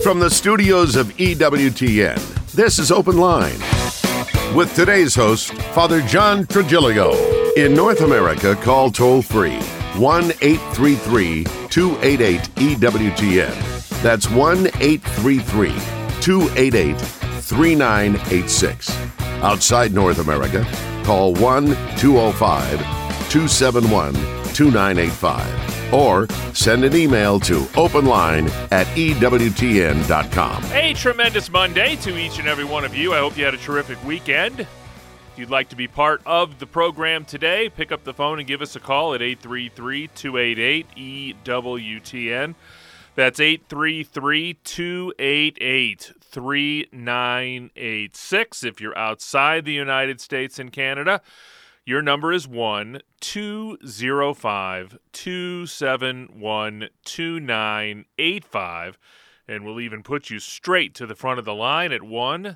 From the studios of EWTN, this is Open Line. With today's host, Father John Trigilio. In North America, call toll-free 1-833-288-EWTN. That's 1-833-288-3986. Outside North America, call 1-205-271-2985. Or send an email to openline@ewtn.com. A tremendous Monday to each and every one of you. I hope you had a terrific weekend. If you'd like to be part of the program today, pick up the phone and give us a call at 833-288-EWTN. That's 833-288-3986. If you're outside the United States and Canada, your number is 1-205-271-2985, and we'll even put you straight to the front of the line at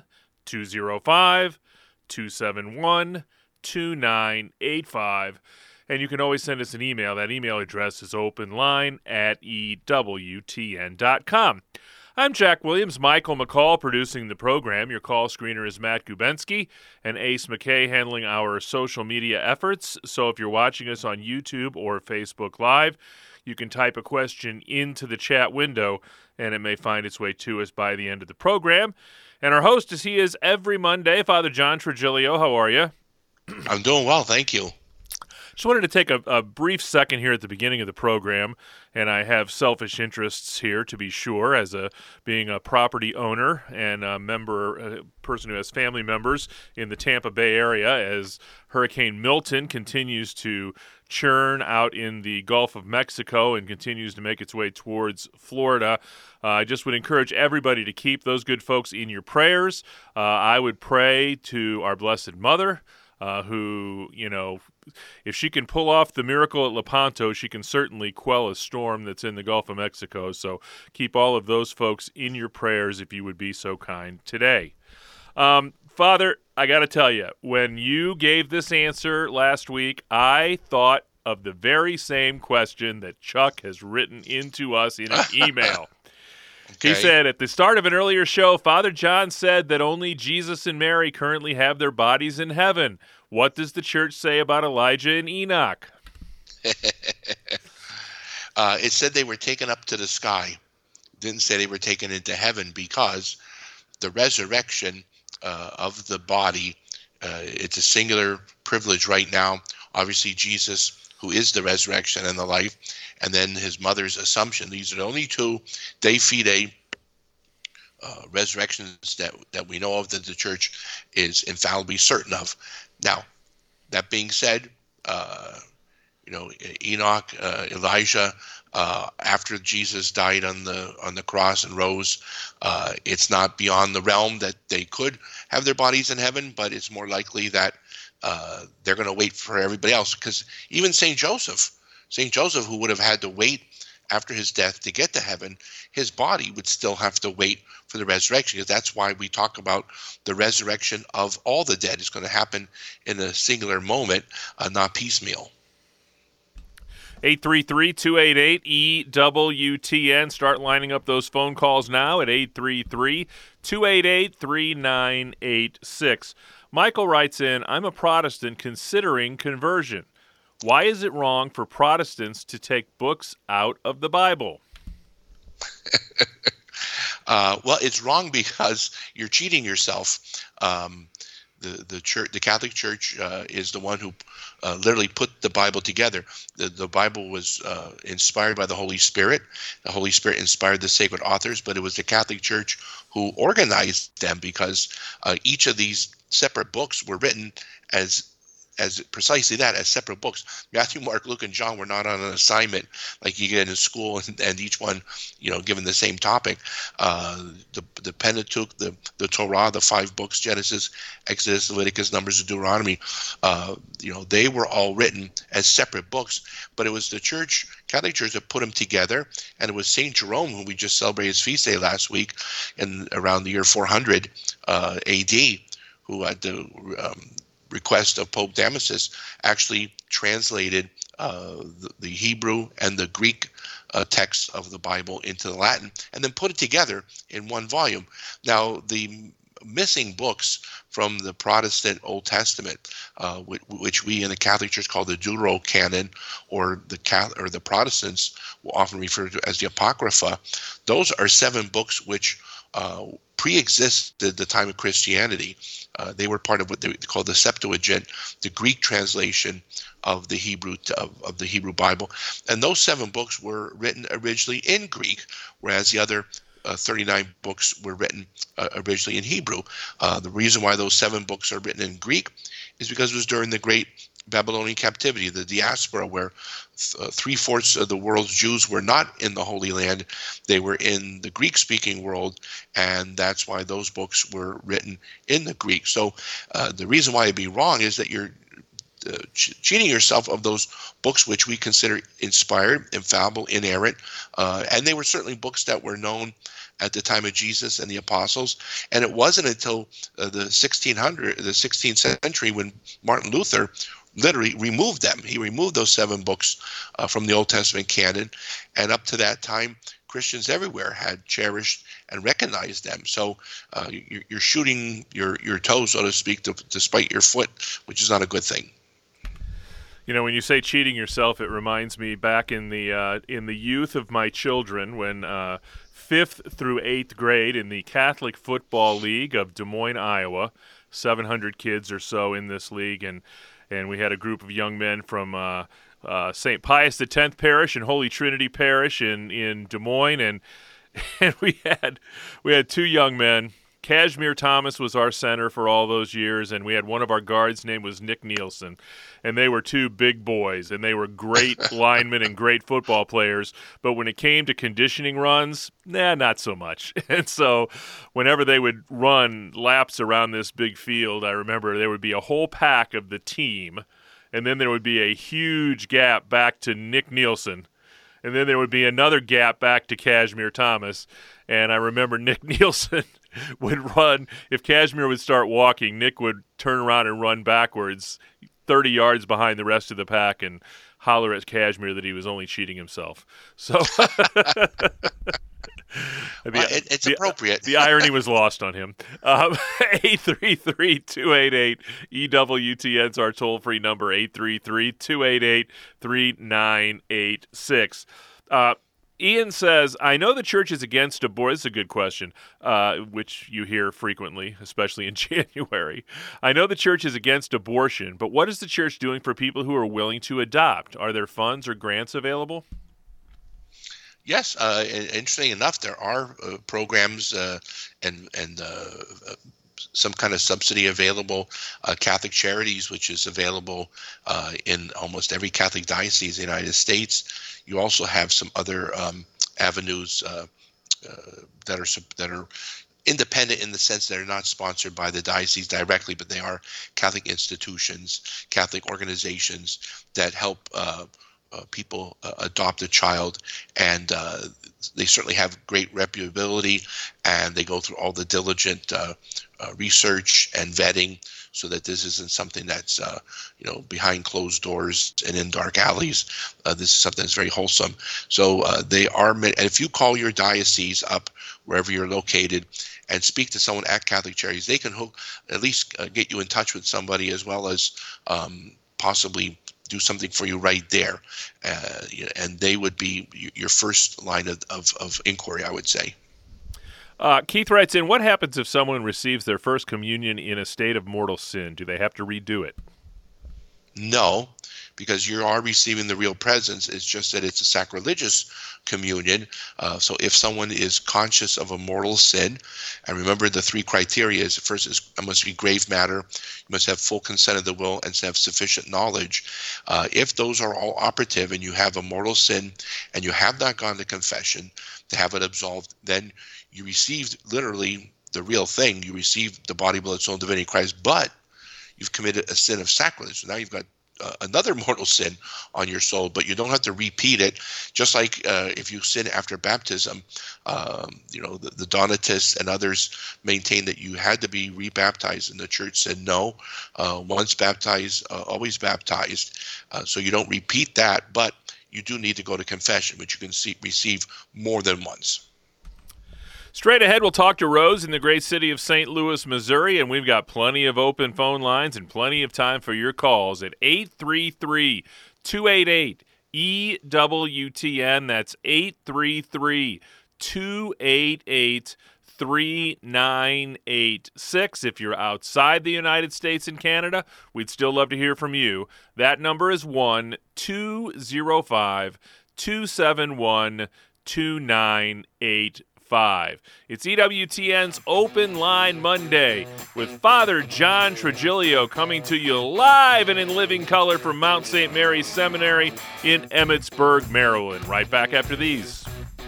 1-205-271-2985. And you can always send us an email. That email address is openline@ewtn.com. I'm Jack Williams, Michael McCall producing the program. Your call screener is Matt Gubensky, and Ace McKay handling our social media efforts. So if you're watching us on YouTube or Facebook Live, you can type a question into the chat window, and it may find its way to us by the end of the program. And our host, as he is every Monday, Father John Trigilio. How are you? I'm doing well, thank you. Just wanted to take a brief second here at the beginning of the program, and I have selfish interests here, to be sure, as being a property owner and a person who has family members in the Tampa Bay area, as Hurricane Milton continues to churn out in the Gulf of Mexico and continues to make its way towards Florida. I just would encourage everybody to keep those good folks in your prayers. I would pray to our Blessed Mother, who, if she can pull off the miracle at Lepanto, she can certainly quell a storm that's in the Gulf of Mexico. So keep all of those folks in your prayers if you would be so kind today. Father, I got to tell you, when you gave this answer last week, I thought of the very same question that Chuck has written into us in an email. Okay. He said, at the start of an earlier show, Father John said that only Jesus and Mary currently have their bodies in heaven. What does the church say about Elijah and Enoch? It said they were taken up to the sky. It didn't say they were taken into heaven, because the resurrection of the body, it's a singular privilege right now. Obviously, Jesus, who is the resurrection and the life, and then his mother's Assumption. These are the only two de fide resurrections that we know of that the church is infallibly certain of. Now, that being said, Enoch, Elijah, after Jesus died on the cross and rose, it's not beyond the realm that they could have their bodies in heaven, but it's more likely that they're going to wait for everybody else. Because even St. Joseph, who would have had to wait after his death to get to heaven, his body would still have to wait for the resurrection. Because that's why we talk about the resurrection of all the dead. It's going to happen in a singular moment, not piecemeal. 833-288-EWTN. Start lining up those phone calls now at 833-288-3986. Michael writes in, I'm a Protestant considering conversion. Why is it wrong for Protestants to take books out of the Bible? Well, it's wrong because you're cheating yourself. The church, the Catholic Church, is the one who literally put the Bible together. The Bible was inspired by the Holy Spirit. The Holy Spirit inspired the sacred authors, but it was the Catholic Church who organized them, because each of these separate books were written as precisely that, as separate books. Matthew, Mark, Luke, and John were not on an assignment like you get in school, and each one, given the same topic. The Pentateuch, the Torah, the 5 books, Genesis, Exodus, Leviticus, Numbers, and Deuteronomy, they were all written as separate books, but it was the Catholic Church that put them together, and it was St. Jerome, who we just celebrated his feast day last week, around the year 400 A.D., who had the request of Pope Damasus actually translated the Hebrew and the Greek texts of the Bible into the Latin and then put it together in one volume. Now, the missing books from the Protestant Old Testament, which we in the Catholic Church call the Deuterocanon, or the Protestants will often refer to as the Apocrypha, those are 7 books which pre-existed the time of Christianity. They were part of what they call the Septuagint, the Greek translation of the Hebrew Bible, and those 7 books were written originally in Greek, whereas the other 39 books were written originally in Hebrew. The reason why those 7 books are written in Greek is because it was during the Great Babylonian Captivity, the diaspora, where 3/4 of the world's Jews were not in the Holy Land. They were in the Greek-speaking world, and that's why those books were written in the Greek. So the reason why it'd be wrong is that you're cheating yourself of those books which we consider inspired, infallible, inerrant, and they were certainly books that were known at the time of Jesus and the apostles. And it wasn't until the 16th century, when Martin Luther literally removed them. He removed those 7 books from the Old Testament canon, and up to that time, Christians everywhere had cherished and recognized them. So you're shooting your toe, so to speak, to spite your foot, which is not a good thing. You know, when you say cheating yourself, it reminds me back in the youth of my children, when 5th through 8th grade in the Catholic Football League of Des Moines, Iowa, 700 kids or so in this league, and we had a group of young men from St. Pius X Parish and Holy Trinity Parish in Des Moines, and we had 2 young men. Kashmir Thomas was our center for all those years, and we had one of our guards' name was Nick Nielsen, and they were 2 big boys, and they were great linemen and great football players, but when it came to conditioning runs, not so much. And so whenever they would run laps around this big field, I remember there would be a whole pack of the team, and then there would be a huge gap back to Nick Nielsen, and then there would be another gap back to Kashmir Thomas. And I remember Nick Nielsen would run. If Kashmir would start walking, Nick would turn around and run backwards 30 yards behind the rest of the pack and holler at Kashmir that he was only cheating himself. So it's appropriate. The irony was lost on him. 833-288-EWTN's our toll-free number, 833-288-3986. Ian says, I know the church is against abortion. This is a good question, which you hear frequently, especially in January. I know the church is against abortion, but what is the church doing for people who are willing to adopt? Are there funds or grants available? Yes, interesting enough, there are programs and some kind of subsidy available. Catholic Charities, which is available in almost every Catholic diocese in the United States. You also have some other avenues that are independent in the sense that they're not sponsored by the diocese directly, but they are Catholic institutions, Catholic organizations that help people adopt a child, and they certainly have great reputability, and they go through all the diligent research and vetting, so that this isn't something that's behind closed doors and in dark alleys. This is something that's very wholesome. So they are, and if you call your diocese up wherever you're located and speak to someone at Catholic Charities, they can at least get you in touch with somebody, as well as possibly do something for you right there, and they would be your first line of inquiry, I would say. Keith writes in, what happens if someone receives their first communion in a state of mortal sin? Do they have to redo it? No, because you are receiving the real presence. It's just that it's a sacrilegious communion. So if someone is conscious of a mortal sin, and remember the 3 criteria is, first, it must be grave matter, you must have full consent of the will, and have sufficient knowledge. If those are all operative and you have a mortal sin and you have not gone to confession to have it absolved, then you received literally the real thing. You received the body, blood, soul, and divinity of Christ, but you've committed a sin of sacrilege. So now you've got another mortal sin on your soul, but you don't have to repeat it. Just like if you sin after baptism, the Donatists and others maintain that you had to be rebaptized, and the church said no. Once baptized, always baptized. So you don't repeat that, but you do need to go to confession, which you can receive more than once. Straight ahead, we'll talk to Rose in the great city of St. Louis, Missouri, and we've got plenty of open phone lines and plenty of time for your calls at 833-288-EWTN. That's 833-288-3986. If you're outside the United States and Canada, we'd still love to hear from you. That number is 1-205-271-2985. It's EWTN's Open Line Monday with Father John Trigilio coming to you live and in living color from Mount St. Mary's Seminary in Emmitsburg, Maryland. Right back after these.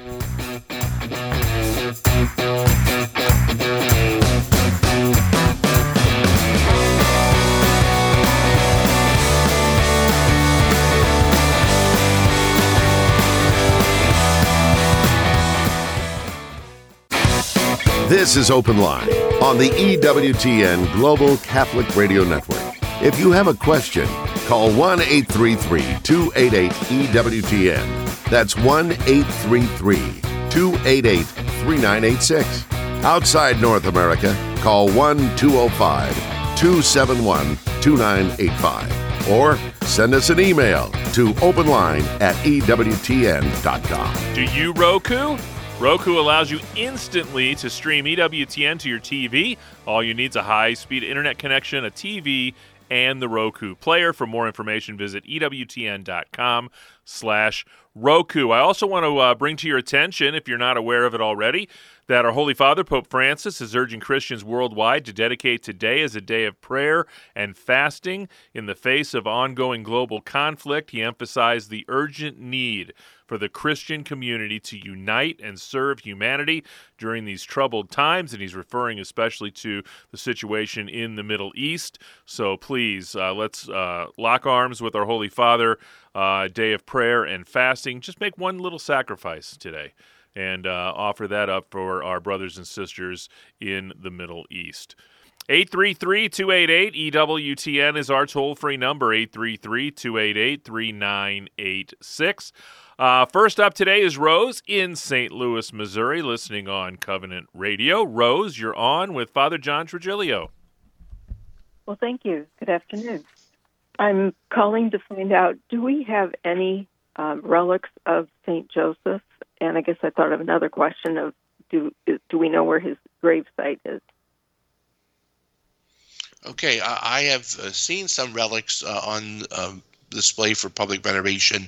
This is Open Line on the EWTN Global Catholic Radio Network. If you have a question, call 1-833-288-EWTN. That's 1-833-288-3986. Outside North America, call 1-205-271-2985. Or send us an email to openline@EWTN.com. Do you Roku? Roku allows you instantly to stream EWTN to your TV. All you need is a high-speed internet connection, a TV, and the Roku player. For more information, visit EWTN.com/Roku. I also want to bring to your attention, if you're not aware of it already, that our Holy Father, Pope Francis, is urging Christians worldwide to dedicate today as a day of prayer and fasting in the face of ongoing global conflict. He emphasized the urgent need for the Christian community to unite and serve humanity during these troubled times, and he's referring especially to the situation in the Middle East. So please, let's lock arms with our Holy Father, day of prayer and fasting. Just make one little sacrifice today and offer that up for our brothers and sisters in the Middle East. 833-288-EWTN is our toll-free number, 833-288-3986. First up today is Rose in St. Louis, Missouri, listening on Covenant Radio. Rose, you're on with Father John Trigilio. Well, thank you. Good afternoon. I'm calling to find out, do we have any relics of St. Joseph? And I guess I thought of another question of, do we know where his gravesite is? Okay, I have seen some relics on display for public veneration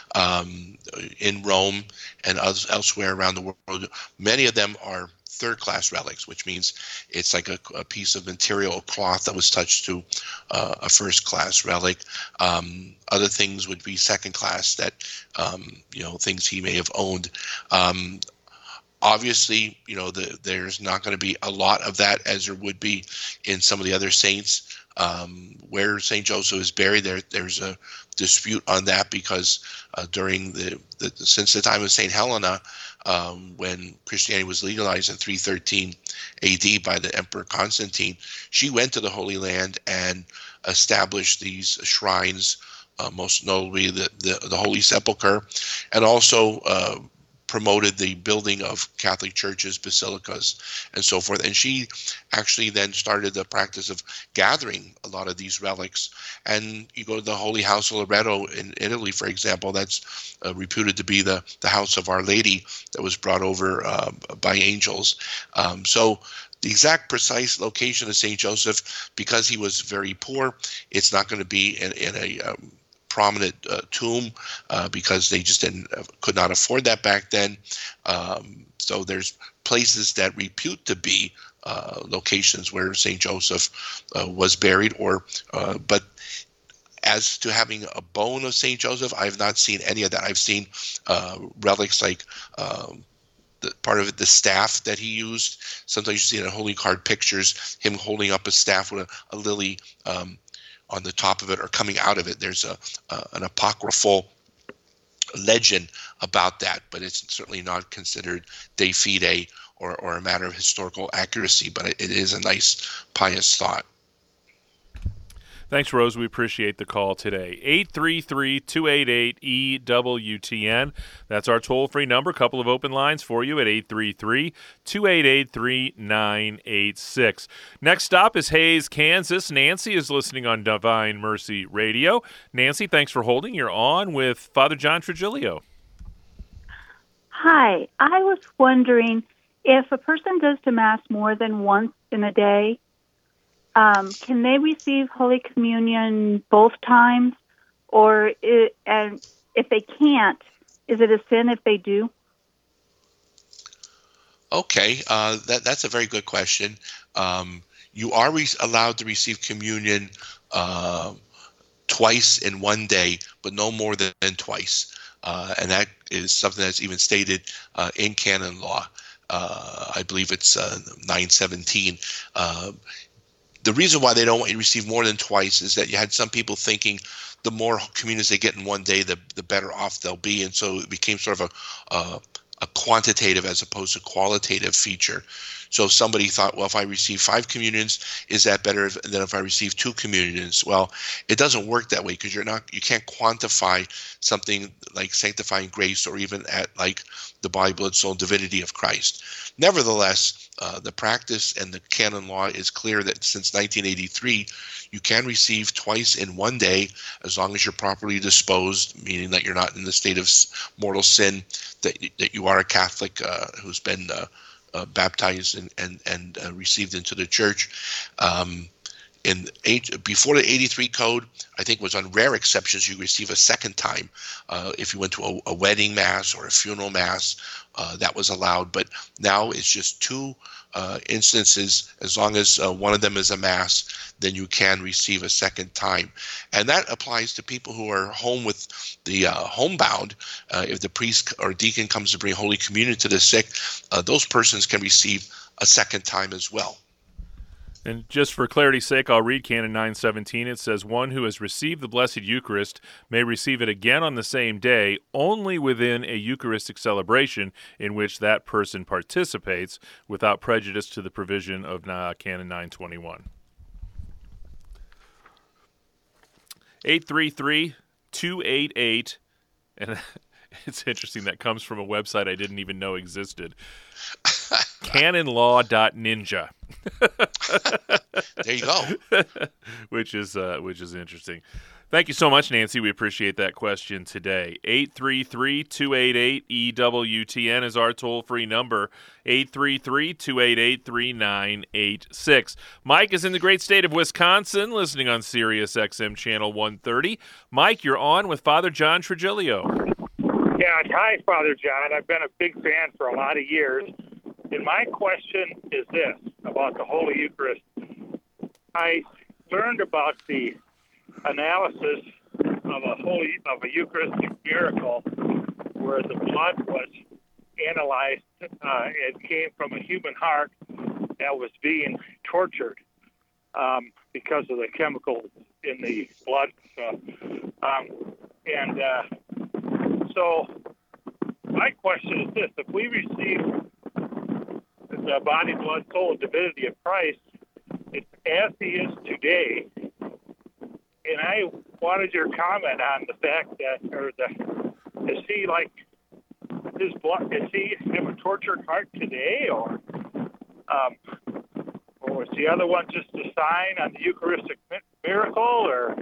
in Rome and elsewhere around the world. Many of them are third-class relics, which means it's like a piece of material, a cloth that was touched to a first-class relic. Other things would be second-class that, things he may have owned. Obviously, there's not going to be a lot of that as there would be in some of the other saints. Where St. Joseph is buried, there's a dispute on that because during since the time of St. Helena, when Christianity was legalized in 313 AD by the Emperor Constantine, she went to the Holy Land and established these shrines, most notably the Holy Sepulchre, and also promoted the building of Catholic churches, basilicas, and so forth. And she actually then started the practice of gathering a lot of these relics. And you go to the Holy House of Loreto in Italy, for example, that's reputed to be the house of Our Lady that was brought over by angels. So the exact precise location of St. Joseph, because he was very poor, it's not going to be in a prominent tomb because they just could not afford that back then. So there's places that repute to be locations where St. Joseph was buried, but as to having a bone of St. Joseph, I've not seen any of that. I've seen relics like part of it, the staff that he used. Sometimes you see in Holy Card pictures him holding up a staff with a lily on the top of it or coming out of it. There's an apocryphal legend about that, but it's certainly not considered de fide or a matter of historical accuracy, but it is a nice pious thought. Thanks, Rose. We appreciate the call today. 833-288-EWTN. That's our toll-free number. A couple of open lines for you at 833-288-3986. Next stop is Hays, Kansas. Nancy is listening on Divine Mercy Radio. Nancy, thanks for holding. You're on with Father John Trigilio. Hi. I was wondering if a person goes to Mass more than once in a day, can they receive Holy Communion both times? And if they can't, is it a sin if they do? Okay, that's a very good question. You are allowed to receive communion twice in one day, but no more than twice. And that is something that's even stated in canon law. I believe it's 917. The reason why they don't want you to receive more than twice is that you had some people thinking the more communions they get in one day, the better off they'll be. And so it became sort of a quantitative as opposed to qualitative feature. So somebody thought, well, if I receive 5 communions, is that better than if I receive 2 communions? Well, it doesn't work that way because you can't quantify something like sanctifying grace or even at like the body, blood, soul, and divinity of Christ. Nevertheless, the practice and the canon law is clear that since 1983, you can receive twice in one day as long as you're properly disposed, meaning that you're not in the state of mortal sin, that you are a Catholic who's been baptized and received into the church. Before the 83 code, I think was on rare exceptions, you receive a second time. If you went to a wedding mass or a funeral mass, that was allowed. But now it's just 2 instances. As long as one of them is a mass, then you can receive a second time. And that applies to people who are home with the homebound. If the priest or deacon comes to bring Holy Communion to the sick, those persons can receive a second time as well. And just for clarity's sake, I'll read Canon 917. It says, one who has received the Blessed Eucharist may receive it again on the same day, only within a Eucharistic celebration in which that person participates, without prejudice to the provision of Canon 921. 833-288, and it's interesting, that comes from a website I didn't even know existed. Canonlaw.ninja. There you go. which is interesting. Thank you so much, Nancy. We appreciate that question today. 833-288-EWTN is our toll-free number. 833-288-3986. Mike is in the great state of Wisconsin, listening on Sirius XM Channel 130. Mike, you're on with Father John Trigilio. Yeah, hi, Father John. I've been a big fan for a lot of years. And my question is this, about the Holy Eucharist. I learned about the analysis of a Eucharistic miracle where the blood was analyzed. It came from a human heart that was being tortured because of the chemicals in the blood. So my question is this: if we receive the body, blood, soul, and divinity of Christ, it's as He is today. And I wanted your comment on the fact that, is He like His blood? Does He have a tortured heart today, or is the other one just a sign on the Eucharistic miracle? Or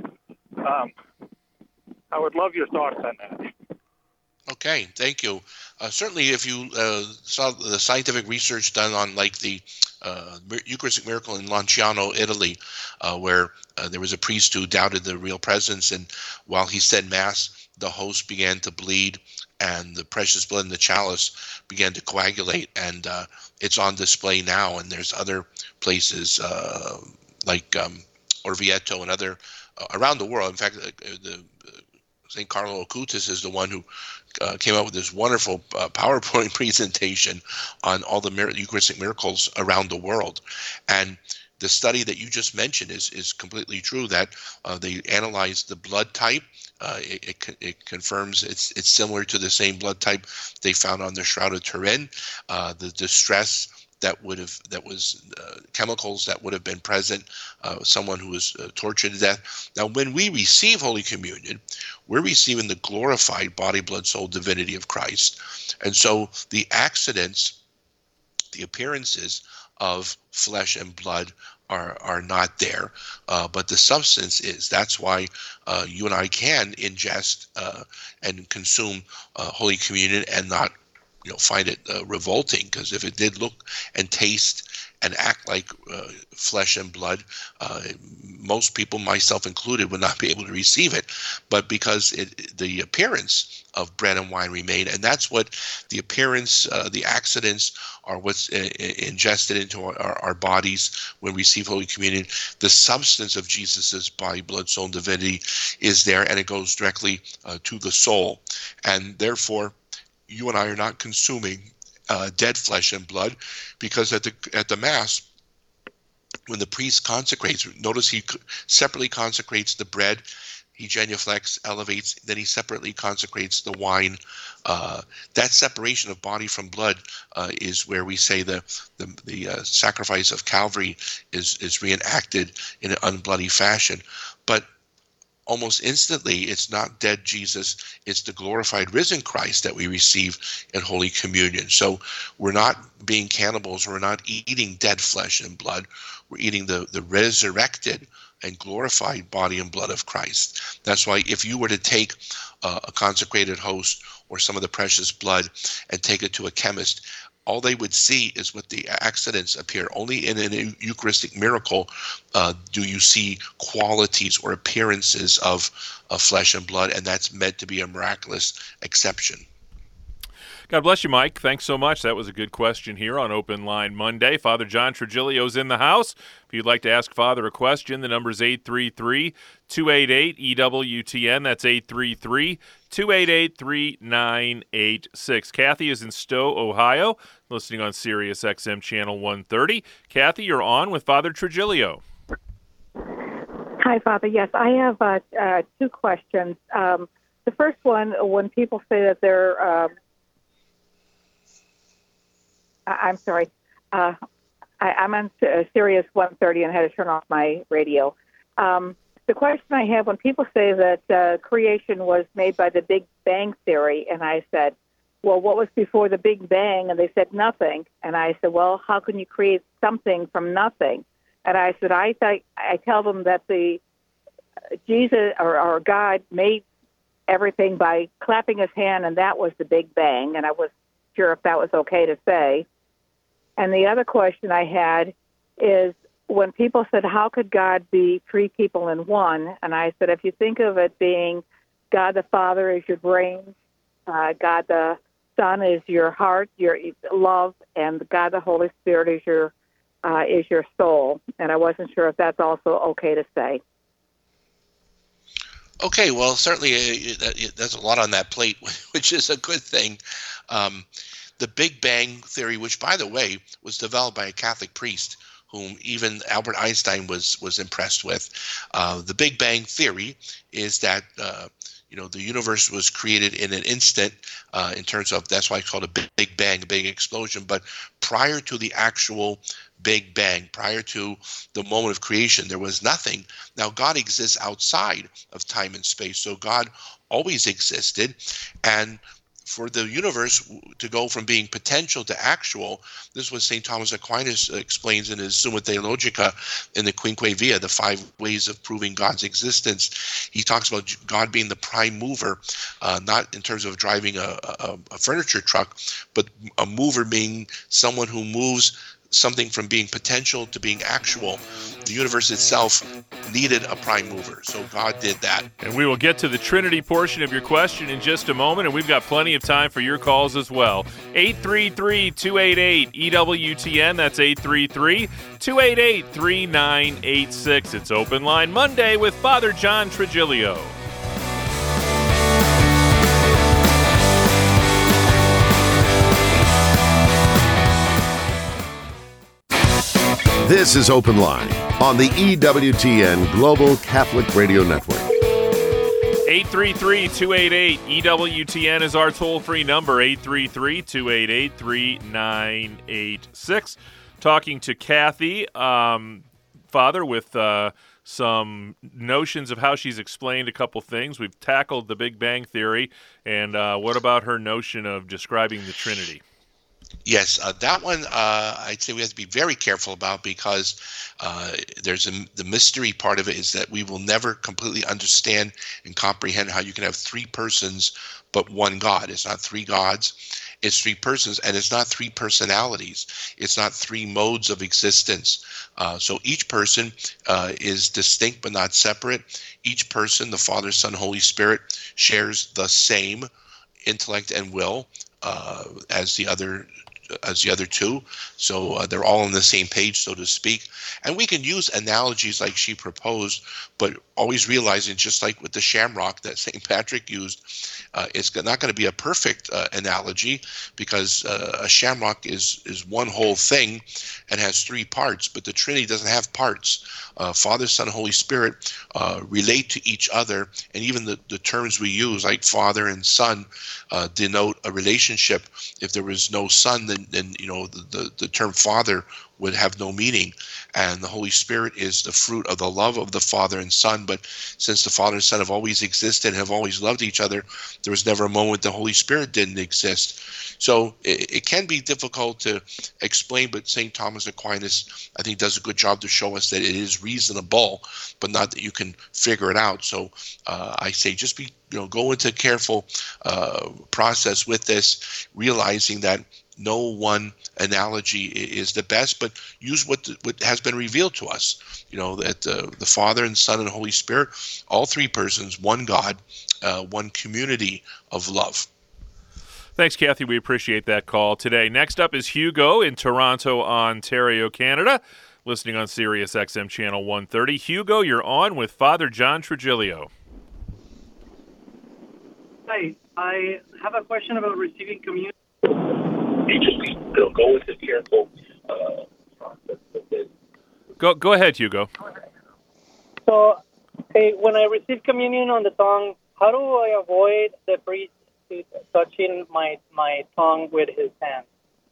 I would love your thoughts on that. Okay, thank you. Certainly, if you saw the scientific research done on like the Eucharistic miracle in Lanciano, Italy, where there was a priest who doubted the real presence, and while he said Mass, the host began to bleed, and the precious blood in the chalice began to coagulate, and it's on display now. And there's other places like Orvieto and other around the world. In fact, the St. Carlo Acutis is the one who came up with this wonderful PowerPoint presentation on all the Eucharistic miracles around the world. And the study that you just mentioned is completely true, that they analyzed the blood type. It confirms it's similar to the same blood type they found on the Shroud of Turin. The distress that was chemicals that would have been present, someone who was tortured to death. Now, when we receive Holy Communion, we're receiving the glorified body, blood, soul, divinity of Christ. And so the accidents, the appearances of flesh and blood are not there, but the substance is. That's why you and I can ingest and consume Holy Communion and not find it revolting, because if it did look and taste and act like flesh and blood, most people, myself included, would not be able to receive it. But because the appearance of bread and wine remain, and that's what the appearance, the accidents are what's ingested into our bodies when we receive Holy Communion. The substance of Jesus's body, blood, soul, and divinity is there, and it goes directly to the soul. And therefore, you and I are not consuming dead flesh and blood, because at the Mass, when the priest consecrates, notice he separately consecrates the bread, he genuflects, elevates, then he separately consecrates the wine. That separation of body from blood is where we say the sacrifice of Calvary is reenacted in an unbloody fashion. But almost instantly, it's not dead Jesus, it's the glorified risen Christ that we receive in Holy Communion. So we're not being cannibals, we're not eating dead flesh and blood, we're eating the resurrected and glorified body and blood of Christ. That's why if you were to take a consecrated host or some of the precious blood and take it to a chemist, all they would see is what the accidents appear. Only in a Eucharistic miracle do you see qualities or appearances of flesh and blood, and that's meant to be a miraculous exception. God bless you, Mike. Thanks so much. That was a good question here on Open Line Monday. Father John Trigilio's in the house. If you'd like to ask Father a question, the number is 833-288-EWTN. That's 833-288-3986. Kathy is in Stowe, Ohio, listening on Sirius XM Channel 130. Kathy, you're on with Father Trigilio. Hi, Father. Yes, I have two questions. The first one, when people say that they're... I'm sorry. I'm on Sirius 130 and had to turn off my radio. The question I have, when people say that creation was made by the Big Bang Theory, and I said, well, what was before the Big Bang? And they said nothing. And I said, well, how can you create something from nothing? And I said, I tell them that the Jesus or God made everything by clapping his hand, and that was the Big Bang. And I was sure if that was okay to say. And the other question I had is, when people said, how could God be three people in one? And I said, if you think of it being God the Father is your brain, God the Son is your heart, your love, and God the Holy Spirit is your soul. And I wasn't sure if that's also okay to say. Okay, well, certainly there's a lot on that plate, which is a good thing. The Big Bang Theory, which, by the way, was developed by a Catholic priest whom even Albert Einstein was impressed with. The Big Bang Theory is that the universe was created in an instant, in terms of, that's why it's called a Big Bang, a big explosion. But prior to the actual Big Bang, prior to the moment of creation, there was nothing. Now, God exists outside of time and space, so God always existed. And for the universe to go from being potential to actual, this is what St. Thomas Aquinas explains in his Summa Theologica in the Quinque Via, the 5 ways of proving God's existence. He talks about God being the prime mover, not in terms of driving a furniture truck, but a mover being someone who moves something from being potential to being actual. The universe itself needed a prime mover, so God did that. And we will get to the Trinity portion of your question in just a moment, and we've got plenty of time for your calls as well. 833-288-EWTN, that's 833-288-3986. It's Open Line Monday with Father John Trigilio. This is Open Line on the EWTN Global Catholic Radio Network. 833-288-EWTN is our toll-free number, 833-288-3986. Talking to Kathy, Father, with some notions of how she's explained a couple things. We've tackled the Big Bang Theory, and what about her notion of describing the Trinity? Yes, that one I'd say we have to be very careful about, because there's the mystery part of it is that we will never completely understand and comprehend how you can have three persons but one God. It's not three gods, it's three persons, and it's not three personalities. It's not three modes of existence. So each person is distinct but not separate. Each person, the Father, Son, Holy Spirit, shares the same intellect and will as the other two. So they're all on the same page, so to speak. And we can use analogies like she proposed, but always realizing, just like with the shamrock that St. Patrick used, it's not going to be a perfect analogy, because a shamrock is one whole thing and has three parts, but the Trinity doesn't have parts. Father, Son, Holy Spirit relate to each other, and even the terms we use, like Father and Son, denote a relationship. If there was no Son, then the term Father would have no meaning. And the Holy Spirit is the fruit of the love of the Father and Son. But since the Father and Son have always existed and have always loved each other, there was never a moment the Holy Spirit didn't exist. So it can be difficult to explain, but St. Thomas Aquinas, I think, does a good job to show us that it is reasonable, but not that you can figure it out. So I say just go into a careful process with this, realizing that no one analogy is the best, but use what has been revealed to us. That the Father and Son and Holy Spirit, all three persons, one God, one community of love. Thanks, Kathy. We appreciate that call today. Next up is Hugo in Toronto, Ontario, Canada, listening on Sirius XM Channel 130. Hugo, you're on with Father John Trigilio. Hi, I have a question about receiving communion. Go with the careful process with this. Go ahead, Hugo. So, when I receive communion on the tongue, how do I avoid the priest touching my tongue with his hand?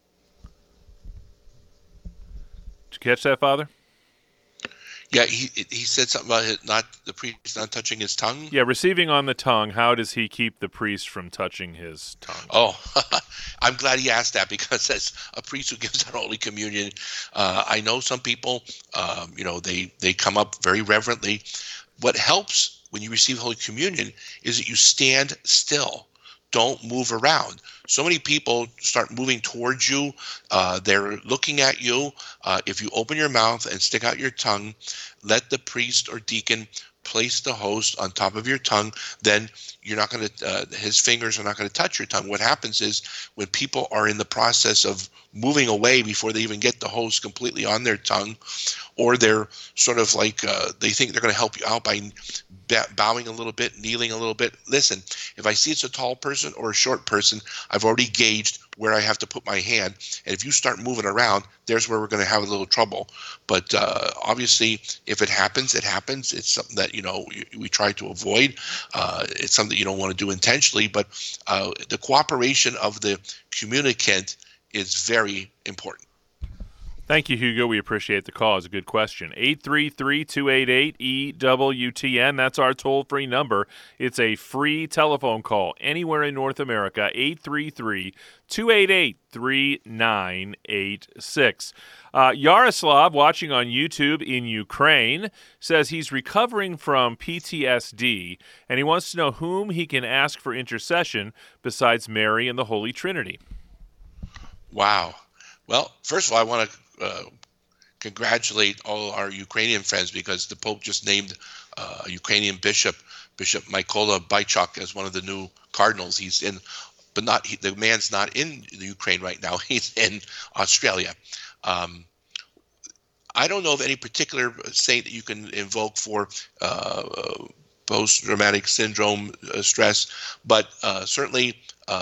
Did you catch that, Father? Yeah, he said something about the priest not touching his tongue. Yeah, receiving on the tongue. How does he keep the priest from touching his tongue? Oh, I'm glad he asked that, because as a priest who gives out Holy Communion, I know some people, they come up very reverently. What helps when you receive Holy Communion is that you stand still. Don't move around. So many people start moving towards you. They're looking at you. If you open your mouth and stick out your tongue, let the priest or deacon place the host on top of your tongue, then you're not going to, his fingers are not going to touch your tongue. What happens is when people are in the process of moving away before they even get the host completely on their tongue, or they're sort of like, they think they're going to help you out by bowing a little bit, kneeling a little bit. Listen, if I see it's a tall person or a short person, I've already gauged where I have to put my hand. And if you start moving around, there's where we're going to have a little trouble. But obviously, if it happens, it happens. It's something that, we try to avoid. It's something you don't want to do intentionally. But the cooperation of the communicant is very important. Thank you, Hugo. We appreciate the call. It's a good question. 833-288-EWTN. That's our toll-free number. It's a free telephone call anywhere in North America, 833-288-3986. Yaroslav, watching on YouTube in Ukraine, says he's recovering from PTSD, and he wants to know whom he can ask for intercession besides Mary and the Holy Trinity. Wow. Well, first of all, I want to congratulate all our Ukrainian friends, because the Pope just named a Ukrainian Bishop Mykola Bychuk, as one of the new cardinals. He's in, but not the man's not in the Ukraine right now. He's in Australia. I don't know of any particular saint that you can invoke for post-traumatic syndrome stress, but certainly.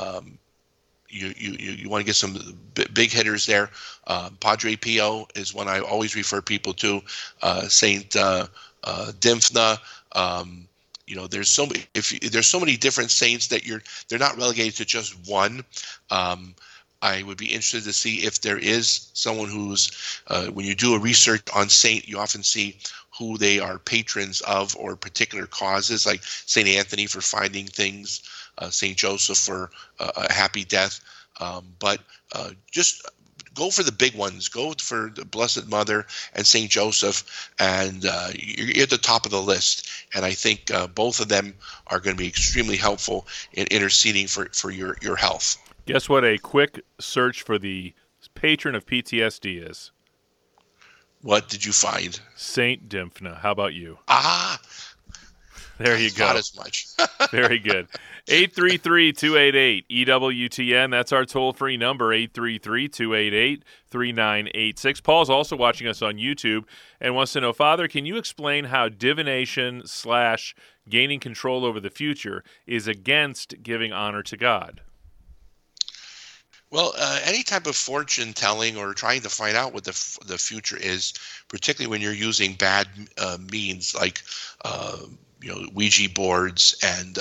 You want to get some big hitters there. Padre Pio is one I always refer people to. Saint Dymphna. there's so many, there's so many different saints that they're not relegated to just one. I would be interested to see if there is someone who's, when you do a research on saint, you often see who they are patrons of or particular causes, like St. Anthony for finding things, St. Joseph for a happy death. But just go for the big ones. Go for the Blessed Mother and St. Joseph, and you're at the top of the list. And I think both of them are going to be extremely helpful in interceding for your health. Guess what a quick search for the patron of PTSD is? What did you find? Saint Dymphna. How about you? There you go. Not as much. Very good. 833-288-EWTN. That's our toll-free number, 833-288-3986. Paul's also watching us on YouTube and wants to know, Father, can you explain how divination / gaining control over the future is against giving honor to God? Well, any type of fortune telling or trying to find out what the future is, particularly when you're using bad means like Ouija boards and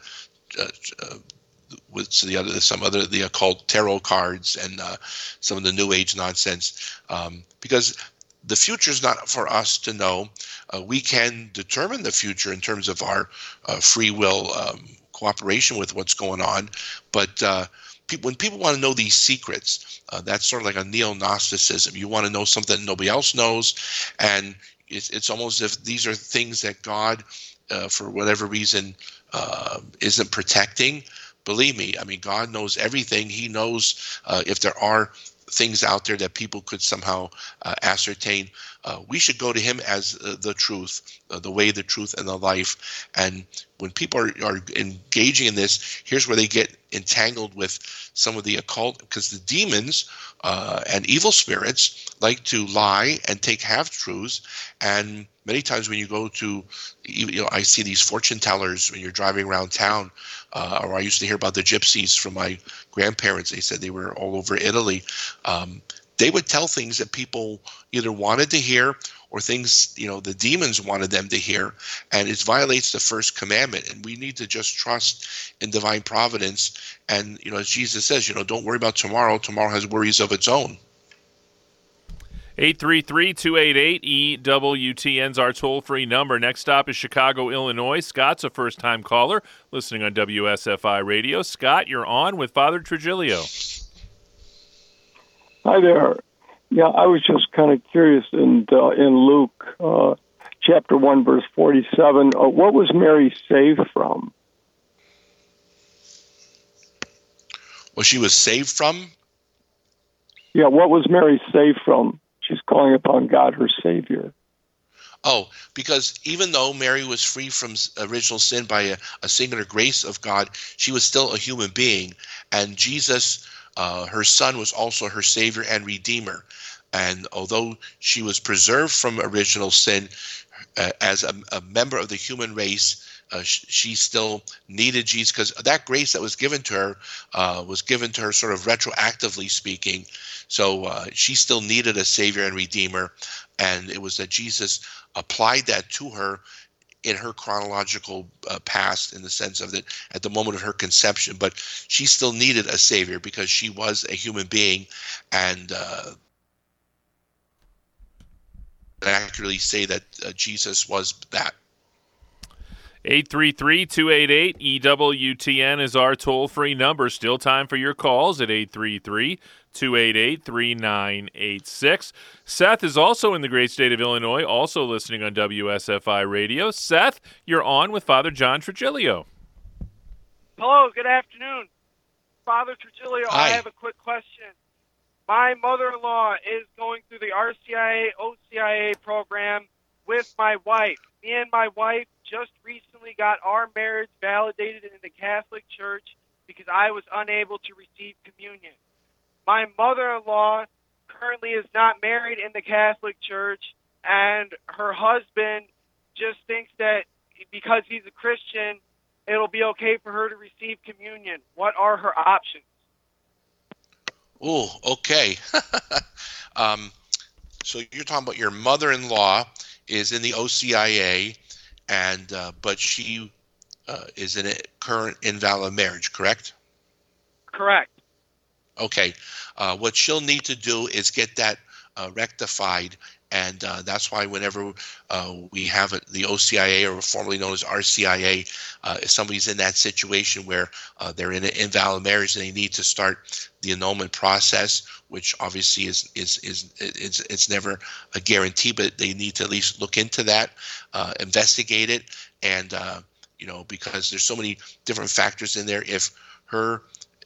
the occult tarot cards and some of the New Age nonsense, because the future is not for us to know. We can determine the future in terms of our free will cooperation with what's going on, but when people want to know these secrets, that's sort of like a neo-Gnosticism. You want to know something that nobody else knows, and it's almost as if these are things that God, for whatever reason, isn't protecting. Believe me, I mean, God knows everything. He knows if there are things out there that people could somehow ascertain. We should go to him as the truth, the way, the truth, and the life. And when people are engaging in this, here's where they get entangled with some of the occult, because the demons and evil spirits like to lie and take half-truths. And many times when you go to, I see these fortune tellers when you're driving around town, or I used to hear about the gypsies from my grandparents. They said they were all over Italy. They would tell things that people either wanted to hear or things, the demons wanted them to hear. And it violates the first commandment. And we need to just trust in divine providence. And, as Jesus says, don't worry about tomorrow. Tomorrow has worries of its own. 833-288-EWTN's our toll-free number. Next stop is Chicago, Illinois. Scott's a first-time caller listening on WSFI Radio. Scott, you're on with Father Trigilio. Hi there. Yeah, I was just kind of curious in Luke chapter 1, verse 47, what was Mary saved from? What she was saved from? Yeah, what was Mary saved from? She's calling upon God, her Savior. Oh, because even though Mary was free from original sin by a singular grace of God, she was still a human being. And Jesus, her son, was also her Savior and Redeemer. And although she was preserved from original sin as a member of the human race, she still needed Jesus, because that grace that was given to her sort of retroactively speaking. So she still needed a Savior and Redeemer, and it was that Jesus applied that to her in her chronological past, in the sense of that at the moment of her conception. But she still needed a Savior because she was a human being, and accurately say that Jesus was that. 833-288-EWTN is our toll-free number. Still time for your calls at 833-288-3986. Seth is also in the great state of Illinois, also listening on WSFI Radio. Seth, you're on with Father John Trigilio. Hello, good afternoon. Father Trigilio, Hi. I have a quick question. My mother-in-law is going through the RCIA, OCIA program with my wife. Me and my wife just recently got our marriage validated in the Catholic Church because I was unable to receive communion. My mother-in-law currently is not married in the Catholic Church, and her husband just thinks that because he's a Christian, it'll be okay for her to receive communion. What are her options? Oh, okay. So you're talking about your mother-in-law is in the OCIA, and but she is in a current invalid marriage, correct? Correct. Okay. What she'll need to do is get that rectified, and that's why whenever we have the OCIA, or formerly known as RCIA, if somebody's in that situation where they're in an invalid marriage and they need to start the annulment process, which obviously it's never a guarantee, but they need to at least look into that, investigate it, and because there's so many different factors in there. If her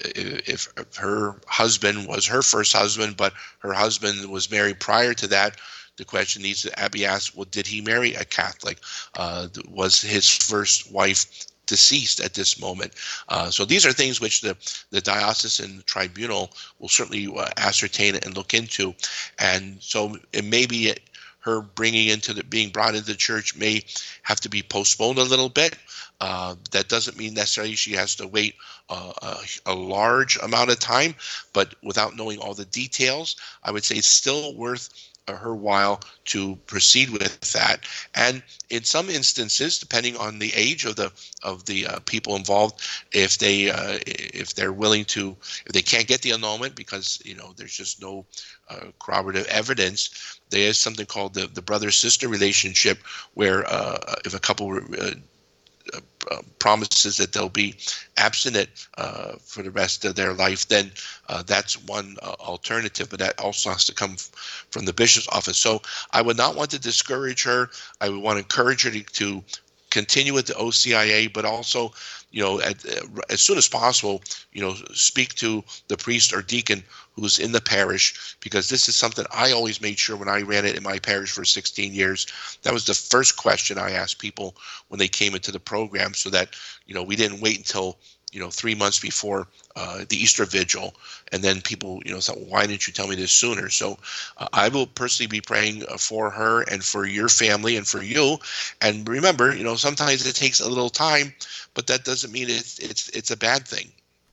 husband was her first husband, but her husband was married prior to that, the question needs to be asked, well, did he marry a Catholic? Was his first wife deceased at this moment? So these are things which the diocesan tribunal will certainly ascertain and look into. And so it may be her being brought into the church may have to be postponed a little bit. That doesn't mean necessarily she has to wait a large amount of time, but without knowing all the details, I would say it's still worth her while to proceed with that. And in some instances, depending on the age of the people involved, if they're willing to, if they can't get the annulment because there's just no corroborative evidence, there is something called the brother-sister relationship, where if a couple promises that they'll be abstinent for the rest of their life, then that's one alternative, but that also has to come from the bishop's office. So I would not want to discourage her. I would want to encourage her to continue with the OCIA, but also, as soon as possible, speak to the priest or deacon who's in the parish, because this is something I always made sure when I ran it in my parish for 16 years. That was the first question I asked people when they came into the program, so that, we didn't wait until 3 months before the Easter Vigil, and then people, thought, well, why didn't you tell me this sooner? So I will personally be praying for her and for your family and for you. And remember, sometimes it takes a little time, but that doesn't mean it's a bad thing.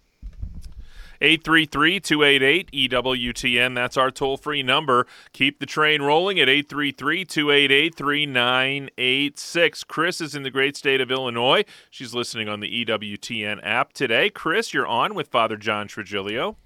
833-288-EWTN. That's our toll-free number. Keep the train rolling at 833-288-3986. Chris is in the great state of Illinois. She's listening on the EWTN app today. Chris, you're on with Father John Trigilio.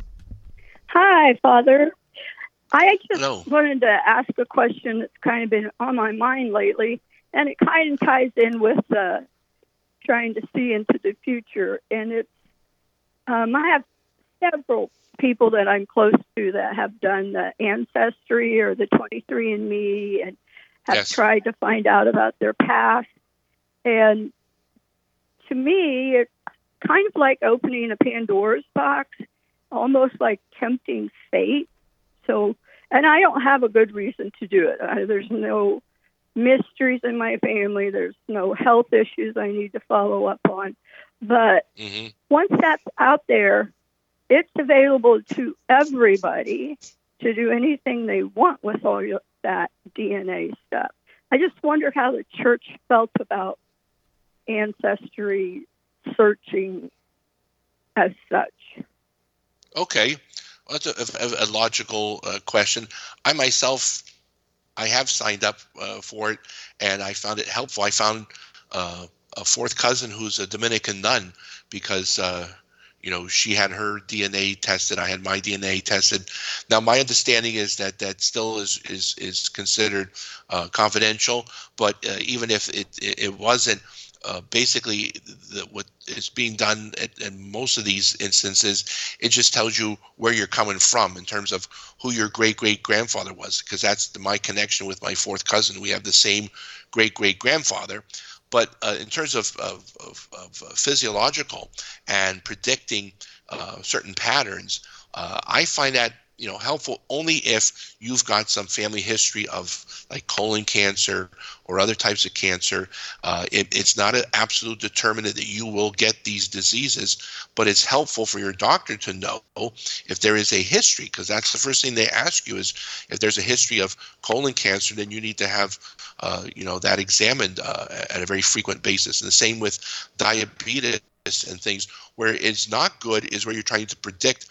Hi, Father. I just Hello. wanted to ask a question that's kind of been on my mind lately, and it kind of ties in with trying to see into the future. And it's I have several people that I'm close to that have done the Ancestry or the 23andMe and have tried to find out about their past. And to me, it's kind of like opening a Pandora's box, almost like tempting fate. So, and I don't have a good reason to do it. There's no mysteries in my family. There's no health issues I need to follow up on. But once that's out there, it's available to everybody to do anything they want with all that DNA stuff. I just wonder how the church felt about ancestry searching as such. Okay. Well, that's a logical question. I myself, I have signed up for it, and I found it helpful. I found a fourth cousin who's a Dominican nun, because she had her DNA tested. I had my DNA tested. Now, my understanding is that still is considered confidential. But even if it wasn't, basically what is being done in most of these instances, it just tells you where you're coming from in terms of who your great-great-grandfather was, because that's my connection with my fourth cousin. We have the same great-great-grandfather. But in terms of physiological and predicting certain patterns, I find that helpful only if you've got some family history of like colon cancer or other types of cancer. It's not an absolute determinant that you will get these diseases, but it's helpful for your doctor to know if there is a history, because that's the first thing they ask you is if there's a history of colon cancer, then you need to have that examined at a very frequent basis. And the same with diabetes and things. Where it's not good is where you're trying to predict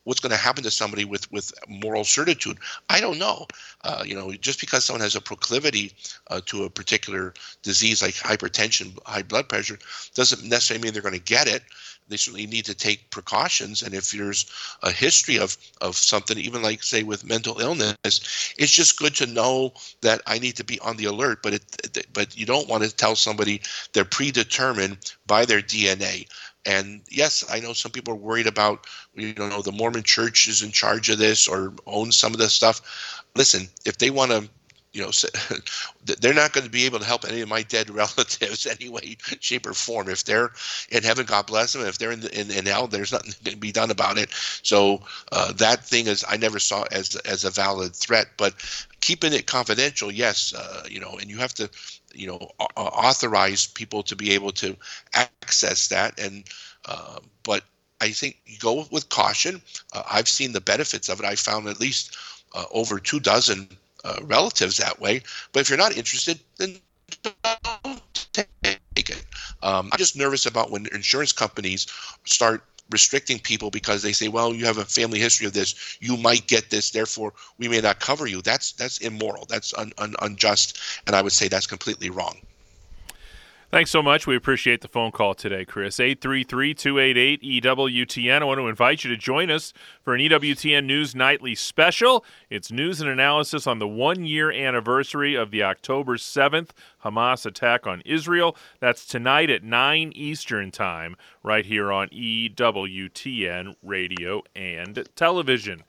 what's going to happen to somebody with moral certitude? I don't know. Just because someone has a proclivity to a particular disease like hypertension, high blood pressure, doesn't necessarily mean they're going to get it. They certainly need to take precautions. And if there's a history of something, even like, say, with mental illness, it's just good to know that I need to be on the alert. But you don't want to tell somebody they're predetermined by their DNA. And yes, I know some people are worried about, the Mormon Church is in charge of this or owns some of this stuff. Listen, if they want to, they're not going to be able to help any of my dead relatives any way, shape, or form. If they're in heaven, God bless them. If they're in hell, there's nothing to be done about it. So that thing I never saw as a valid threat. But keeping it confidential, yes, and you have to, authorize people to be able to access that. And but I think you go with caution. I've seen the benefits of it. I found at least over 24 relatives that way. But if you're not interested, then don't take it. I'm just nervous about when insurance companies start restricting people because they say, well, you have a family history of this, you might get this, therefore we may not cover you. That's immoral. That's unjust. And I would say that's completely wrong. Thanks so much. We appreciate the phone call today, Chris. 833-288-EWTN. I want to invite you to join us for an EWTN News Nightly Special. It's news and analysis on the one-year anniversary of the October 7th Hamas attack on Israel. That's tonight at 9 Eastern Time, right here on EWTN Radio and Television.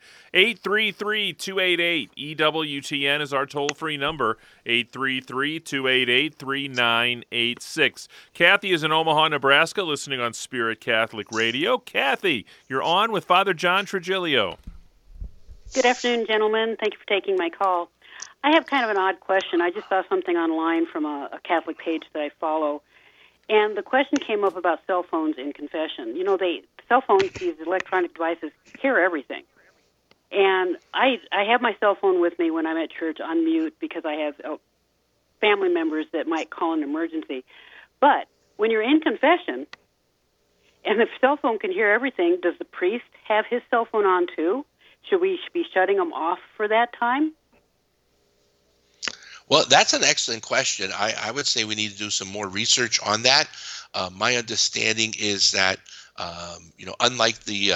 833-288-EWTN is our toll-free number, 833-288-3986. Kathy is in Omaha, Nebraska, listening on Spirit Catholic Radio. Kathy, you're on with Father John Trigilio. Good afternoon, gentlemen. Thank you for taking my call. I have kind of an odd question. I just saw something online from a Catholic page that I follow, and the question came up about cell phones in confession. Cell phones, these electronic devices, hear everything. And I have my cell phone with me when I'm at church on mute because I have family members that might call an emergency. But when you're in confession and the cell phone can hear everything, does the priest have his cell phone on too? Should we be shutting them off for that time? Well, that's an excellent question. I would say we need to do some more research on that. My understanding is that, unlike the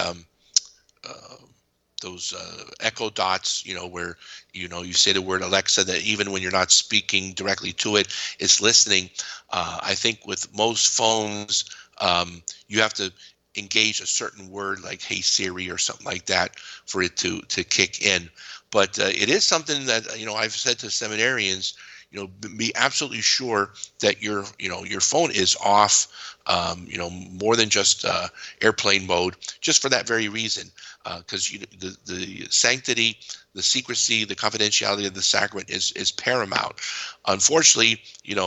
those echo dots, where, you say the word Alexa, that even when you're not speaking directly to it, it's listening. I think with most phones, you have to engage a certain word like "Hey Siri" or something like that for it to kick in. But it is something that, I've said to seminarians, be absolutely sure that your phone is off, more than just airplane mode, just for that very reason. Because the sanctity, the secrecy, the confidentiality of the sacrament is paramount. Unfortunately,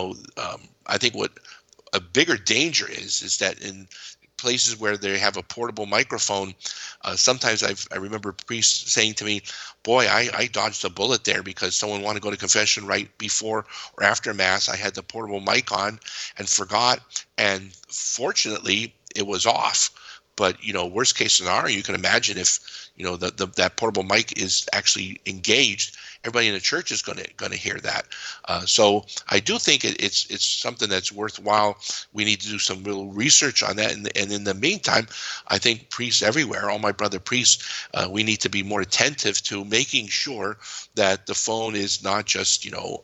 I think what a bigger danger is that in places where they have a portable microphone, sometimes I remember priests saying to me, boy, I dodged a bullet there because someone wanted to go to confession right before or after Mass. I had the portable mic on and forgot, and fortunately it was off. But, worst case scenario, you can imagine if, that portable mic is actually engaged, everybody in the church is going to hear that. So I do think it's something that's worthwhile. We need to do some real research on that. And in the meantime, I think priests everywhere, all my brother priests, we need to be more attentive to making sure that the phone is not just,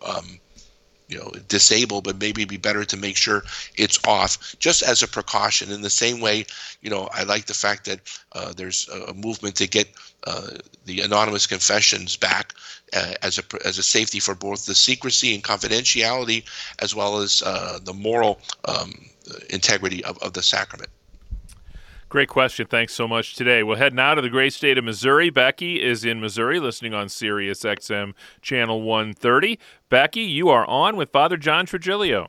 disabled, but maybe be better to make sure it's off, just as a precaution. In the same way, I like the fact that there's a movement to get the anonymous confessions back as a safety for both the secrecy and confidentiality, as well as the moral integrity of the sacrament. Great question. Thanks so much today. We'll head now to the great state of Missouri. Becky is in Missouri listening on Sirius XM Channel 130. Becky, you are on with Father John Trigilio.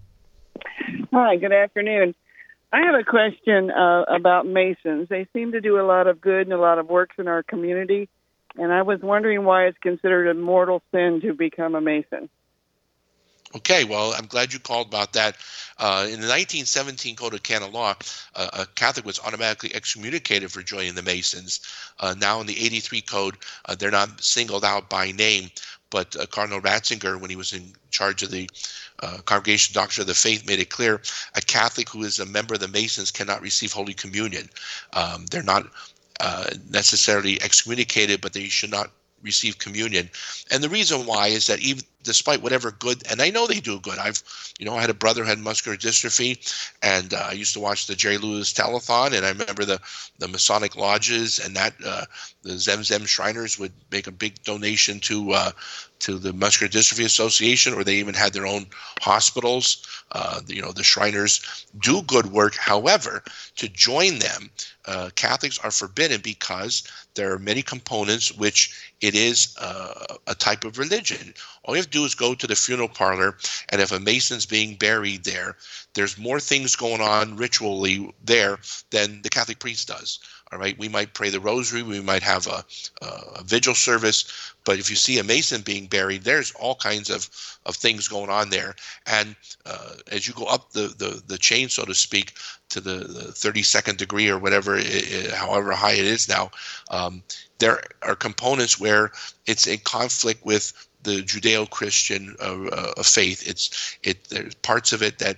Hi, good afternoon. I have a question about Masons. They seem to do a lot of good and a lot of works in our community, and I was wondering why it's considered a mortal sin to become a Mason. Okay, well, I'm glad you called about that. In the 1917 Code of Canon Law, a Catholic was automatically excommunicated for joining the Masons. Now in the 83 Code, they're not singled out by name, but Cardinal Ratzinger, when he was in charge of the Congregation Doctrine of the Faith, made it clear a Catholic who is a member of the Masons cannot receive Holy Communion. They're not necessarily excommunicated, but they should not receive communion. And the reason why is that even despite whatever good, and I know they do good. I had a brother who had muscular dystrophy, and I used to watch the Jerry Lewis telethon, and I remember the Masonic lodges and that the Zem Shriners would make a big donation to the Muscular Dystrophy Association, or they even had their own hospitals. The Shriners do good work. However, to join them, Catholics are forbidden because there are many components which it is a type of religion. All you have to do is go to the funeral parlor, and if a Mason's being buried there, there's more things going on ritually there than the Catholic priest does. All right, we might pray the rosary, we might have a vigil service, but if you see a Mason being buried, there's all kinds of things going on there. And as you go up the chain, so to speak, to the 32nd degree or whatever, however high it is now, there are components where it's in conflict with the Judeo-Christian faith. There's parts of it that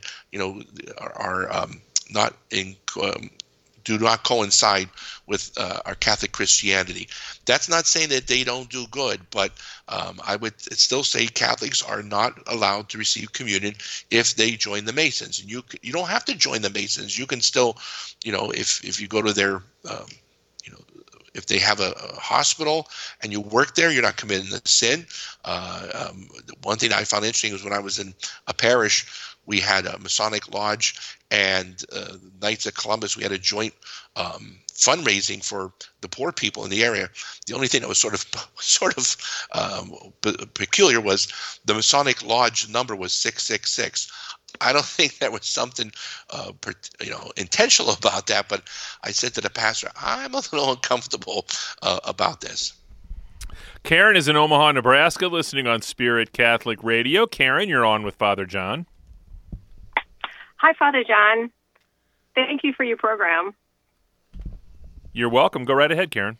are not in. Do not coincide with our Catholic Christianity. That's not saying that they don't do good, but I would still say Catholics are not allowed to receive communion if they join the Masons. And you don't have to join the Masons. You can still, if you go to their, if they have a hospital and you work there, you're not committing the sin. One thing I found interesting was when I was in a parish, we had a Masonic lodge and Knights of Columbus. We had a joint fundraising for the poor people in the area. The only thing that was sort of peculiar was the Masonic lodge number was 666. I don't think there was something intentional about that, but I said to the pastor, I'm a little uncomfortable about this. Karen is in Omaha, Nebraska, listening on Spirit Catholic Radio. Karen, you're on with Father John. Hi, Father John. Thank you for your program. You're welcome. Go right ahead, Karen.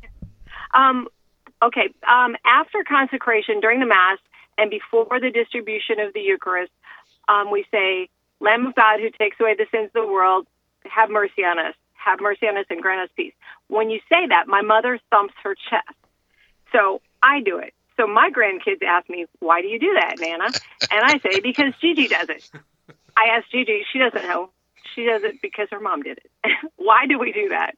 Okay. After consecration, during the Mass, and before the distribution of the Eucharist, we say, Lamb of God who takes away the sins of the world, have mercy on us. Have mercy on us and grant us peace. When you say that, my mother thumps her chest. So I do it. So my grandkids ask me, why do you do that, Nana? And I say, because Gigi does it. I asked Gigi, she doesn't know. She does it because her mom did it. Why do we do that?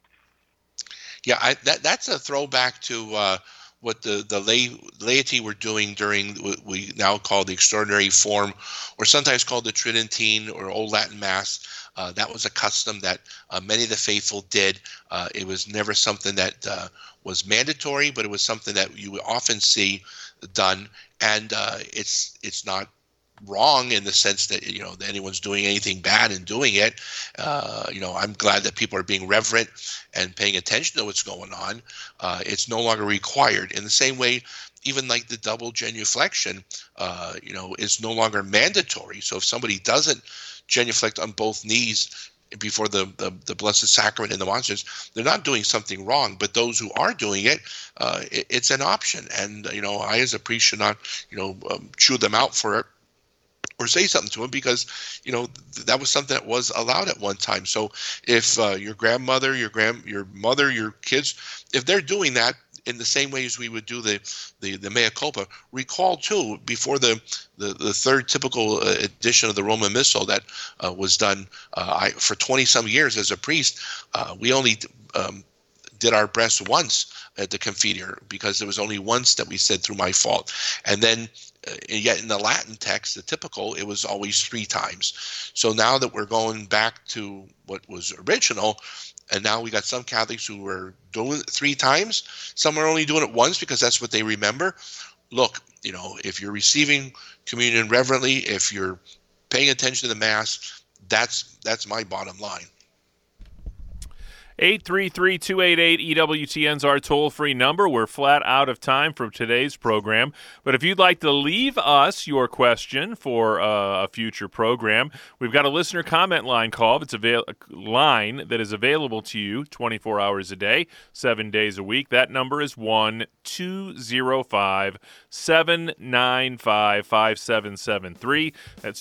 Yeah, that's a throwback to what the laity were doing during what we now call the extraordinary form, or sometimes called the Tridentine or Old Latin Mass. That was a custom that many of the faithful did. It was never something that was mandatory, but it was something that you would often see done. And it's not wrong in the sense that that anyone's doing anything bad in doing it. I'm glad that people are being reverent and paying attention to what's going on. It's no longer required. In the same way, even like the double genuflection, is no longer mandatory. So if somebody doesn't genuflect on both knees before the Blessed Sacrament and the monstrance, they're not doing something wrong. But those who are doing it, it's an option. And I as a priest should not chew them out for it or say something to them, because that was something that was allowed at one time. So if your grandmother, your mother, your kids, if they're doing that in the same way as we would do the mea culpa, recall too, before the third typical edition of the Roman Missal that was done, for 20 some years as a priest, we only did our best once at the Confiteor, because there was only once that we said through my fault. And then yet in the Latin text, the typical, it was always 3 times. So now that we're going back to what was original, and now we got some Catholics who were doing it 3 times, some are only doing it once because that's what they remember. Look, if you're receiving communion reverently, if you're paying attention to the Mass, that's my bottom line. 833-288-EWTN's our toll-free number. We're flat out of time for today's program. But if you'd like to leave us your question for a future program, we've got a listener comment line call. It's a line that is available to you 24 hours a day, 7 days a week. That number is 1-205-795-5773. That's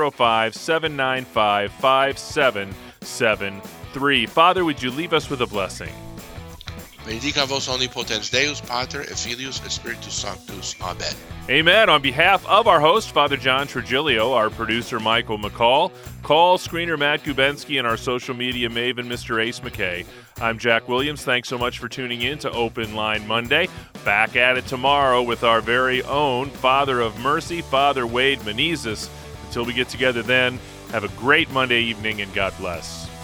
205-795-5773. Father, would you leave us with a blessing? Benedica vos omnipotens Deus, Pater, et Filius, et Spiritus Sanctus. Amen. Amen. On behalf of our host, Father John Trigilio, our producer, Michael McCall, call screener Matt Gubensky, and our social media maven, Mr. Ace McKay, I'm Jack Williams. Thanks so much for tuning in to Open Line Monday. Back at it tomorrow with our very own Father of Mercy, Father Wade Menezes. Until we get together then, have a great Monday evening, and God bless.